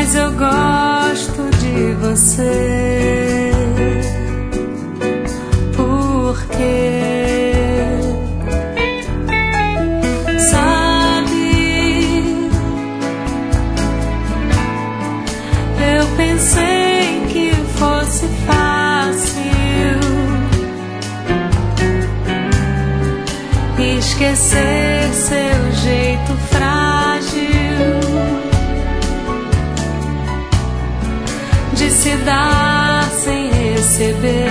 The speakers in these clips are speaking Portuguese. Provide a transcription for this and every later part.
Mas eu gosto de você. Porque pensei que fosse fácil esquecer seu jeito frágil de se dar sem receber.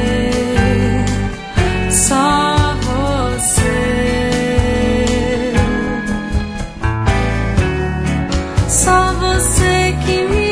Só você, só você que me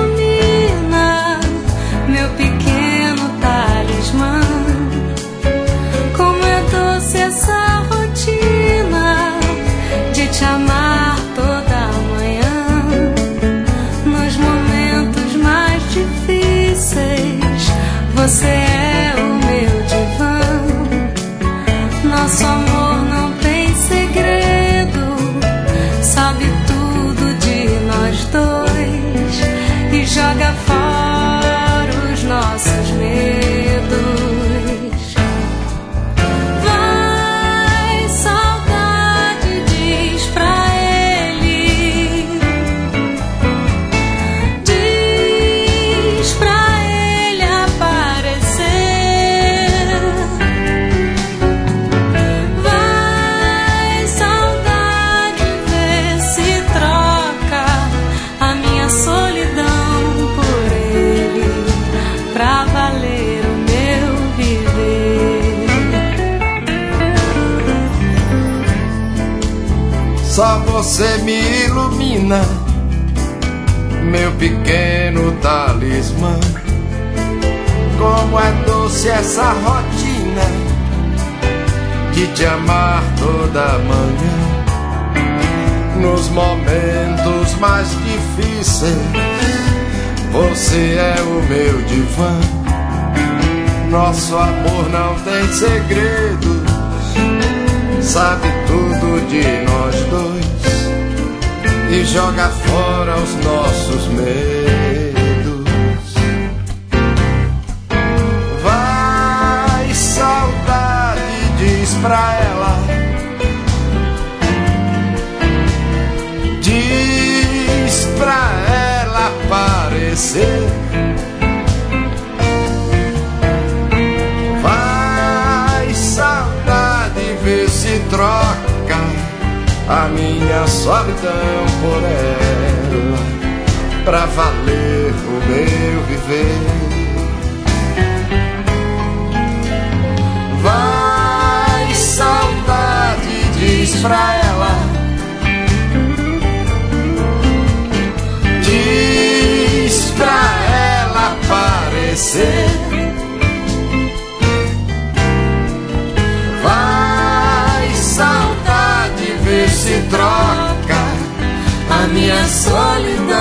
te amar toda manhã, nos momentos mais difíceis. Você é o meu divã. Nosso amor não tem segredo, sabe tudo de nós dois e joga fora os nossos medos. Só você me ilumina, meu pequeno talismã. Como é doce essa rotina de te amar toda manhã, nos momentos mais difíceis. Você é o meu divã. Nosso amor não tem segredos, sabe tudo de nós dois e joga fora os nossos medos. Vai, saudade, diz pra ela, diz pra ela aparecer. Troca a minha solidão por ela, pra valer o meu viver. Vai, saudade, diz pra ela, diz pra ela aparecer. Se troca a minha solidão